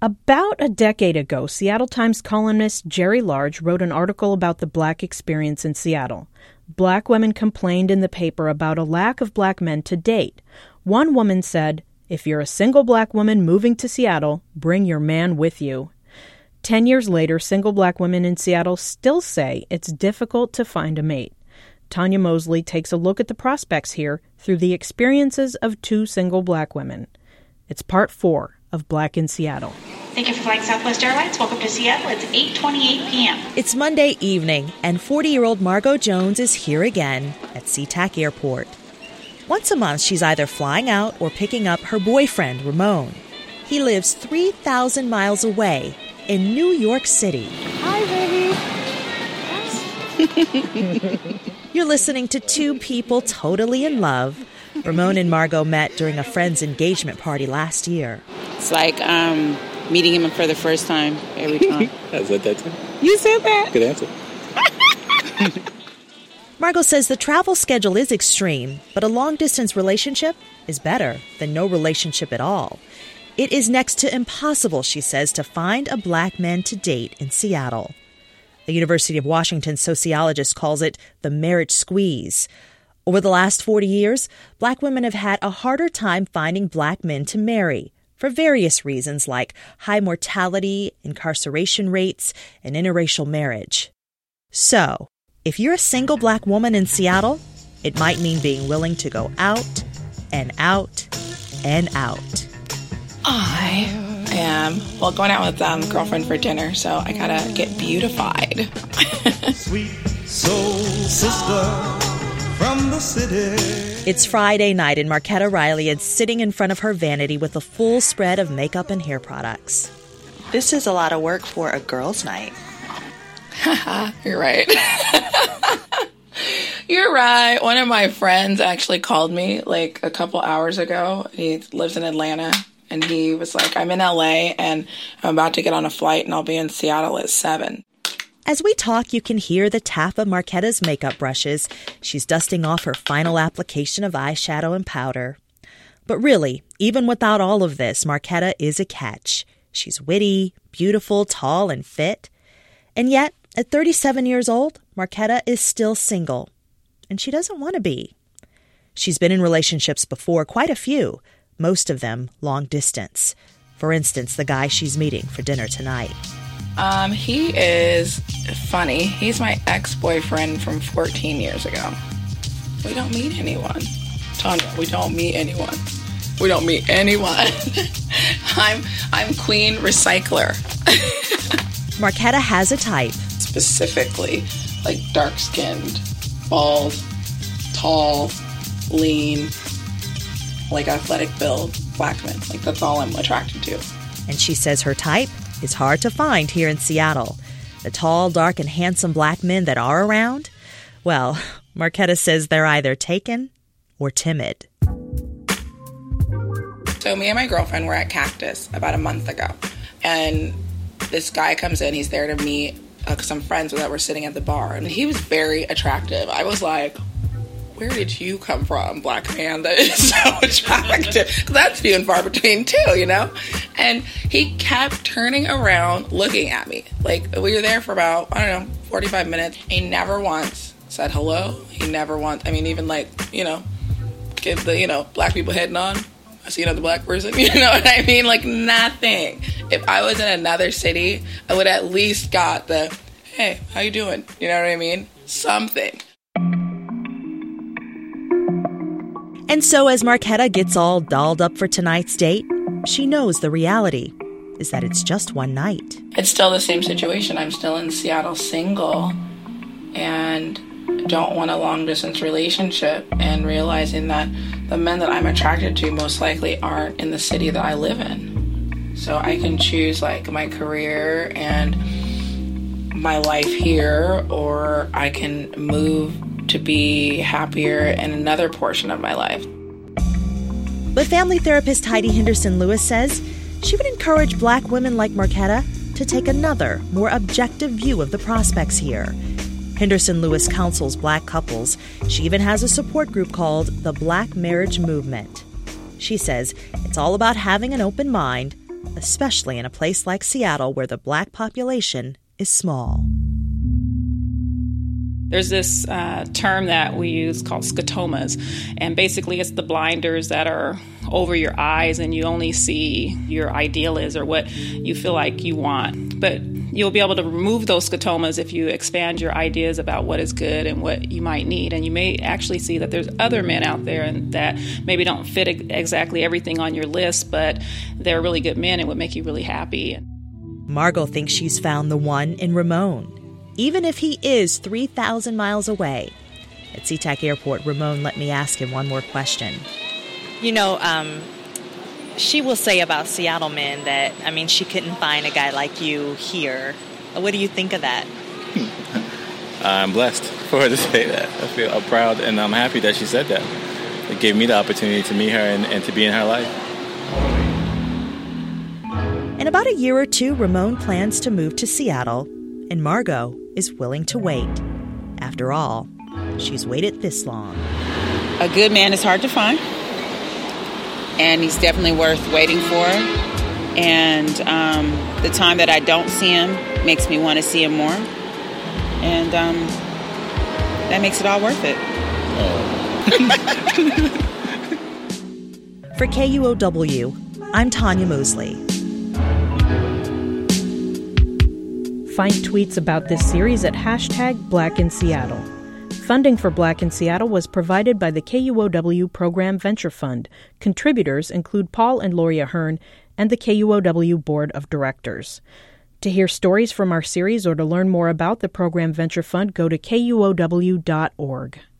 About a decade ago, Seattle Times columnist Jerry Large wrote an article about the Black experience in Seattle. Black women complained in the paper about a lack of Black men to date. One woman said, "If you're a single Black woman moving to Seattle, bring your man with you." 10 years later, single Black women in Seattle still say it's difficult to find a mate. Tanya Mosley takes a look at the prospects here through the experiences of two single Black women. It's part 4 of Black in Seattle. Thank you for flying Southwest Airlines. Welcome to Seattle. It's 8:28 p.m. It's Monday evening, and 40-year-old Margot Jones is here again at SeaTac Airport. Once a month, she's either flying out or picking up her boyfriend, Ramon. He lives 3,000 miles away in New York City. Hi, baby. You're listening to two people totally in love. Ramon and Margot met during a friend's engagement party last year. It's like meeting him for the first time every time. I said that too. You said that? Good answer. Margot says the travel schedule is extreme, but a long-distance relationship is better than no relationship at all. It is next to impossible, she says, to find a Black man to date in Seattle. The University of Washington sociologist calls it the marriage squeeze. Over the last 40 years, Black women have had a harder time finding Black men to marry for various reasons like high mortality, incarceration rates, and interracial marriage. So, if you're a single Black woman in Seattle, it might mean being willing to go out and out and out. I am, going out with girlfriend for dinner, so I gotta get beautified. Sweet soul sister from the city. It's Friday night, and Marquetta Riley is sitting in front of her vanity with a full spread of makeup and hair products. This is a lot of work for a girls' night. You're right. You're right. One of my friends actually called me like a couple hours ago. He lives in Atlanta, and he was like, I'm in LA, and I'm about to get on a flight, and I'll be in Seattle at 7. As we talk, you can hear the tap of Marquetta's makeup brushes. She's dusting off her final application of eyeshadow and powder. But really, even without all of this, Marquetta is a catch. She's witty, beautiful, tall, and fit. And yet, at 37 years old, Marquetta is still single. And she doesn't want to be. She's been in relationships before, quite a few, most of them long distance. For instance, the guy she's meeting for dinner tonight. He is funny. He's my ex-boyfriend from 14 years ago. We don't meet anyone. Tanya, we don't meet anyone. We don't meet anyone. I'm queen recycler. Marquetta has a type. Specifically, like dark-skinned, bald, tall, lean, like athletic build Black men. Like that's all I'm attracted to. And she says her type is hard to find here in Seattle. The tall, dark, and handsome Black men that are around, well, Marquetta says they're either taken or timid. So me and my girlfriend were at Cactus about a month ago, and this guy comes in. He's there to meet some friends that were sitting at the bar, and he was very attractive. I was like, where did you come from, Black man that is so attractive? Because that's few and far between, too, you know? And he kept turning around looking at me. Like, we were there for about, 45 minutes. He never once said hello. He never once, even like, give the, Black people head nod. I see another Black person, you know what I mean? Like, nothing. If I was in another city, I would at least got the, hey, how you doing? You know what I mean? Something. And so as Marquetta gets all dolled up for tonight's date, she knows the reality is that it's just one night. It's still the same situation. I'm still in Seattle single and don't want a long-distance relationship, and realizing that the men that I'm attracted to most likely aren't in the city that I live in. So I can choose like my career and my life here, or I can move to be happier in another portion of my life. But family therapist Heidi Henderson Lewis says she would encourage Black women like Marquetta to take another, more objective view of the prospects here. Henderson Lewis counsels Black couples. She even has a support group called the Black Marriage Movement. She says it's all about having an open mind, especially in a place like Seattle where the Black population is small. There's this term that we use called scotomas, and basically it's the blinders that are over your eyes and you only see your ideal is or what you feel like you want. But you'll be able to remove those scotomas if you expand your ideas about what is good and what you might need. And you may actually see that there's other men out there and that maybe don't fit exactly everything on your list, but they're really good men and would make you really happy. Margot thinks she's found the one in Ramon, even if he is 3,000 miles away. At SeaTac Airport, Ramon let me ask him one more question. You know, she will say about Seattle men that, she couldn't find a guy like you here. What do you think of that? I'm blessed for her to say that. I feel proud and I'm happy that she said that. It gave me the opportunity to meet her and to be in her life. In about a year or two, Ramon plans to move to Seattle, and Margot is willing to wait. After all, she's waited this long. A good man is hard to find, and he's definitely worth waiting for. And the time that I don't see him makes me want to see him more, and that makes it all worth it. For KUOW, I'm Tanya Mosley. Find tweets about this series at #BlackInSeattle. Funding for Black in Seattle was provided by the KUOW Program Venture Fund. Contributors include Paul and Lori Ahern and the KUOW Board of Directors. To hear stories from our series or to learn more about the Program Venture Fund, go to KUOW.org.